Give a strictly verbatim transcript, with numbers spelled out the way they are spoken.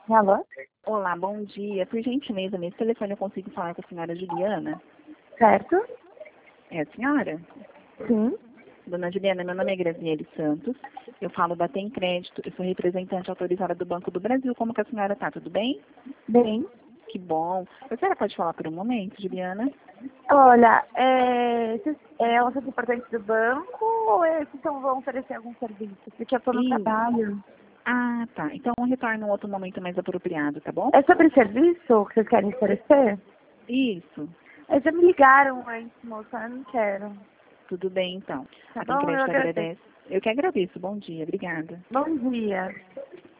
Alô? Olá, bom dia. Por gentileza, nesse telefone eu consigo falar com a senhora Juliana? Certo? É a senhora? Sim. Dona Juliana, meu nome é Graziele Santos. Eu falo da Tem Crédito. Eu sou representante autorizada do Banco do Brasil. Como que a senhora está? Tudo bem? Bem. Que bom. A senhora pode falar por um momento, Juliana? Olha, é, vocês- é um assunto importante do banco ou é, vocês estão- vão oferecer algum serviço? Porque eu estou no Ih. trabalho. Ah, tá. Então eu retorno em outro momento mais apropriado, tá bom? É sobre serviço que vocês querem oferecer? Isso. Eles já me ligaram antes, moça, eu não quero. Tudo bem, então. Tá A Tem bom? Eu Crédito agradeço. agradece. Eu que agradeço. Bom dia. Obrigada. Bom dia.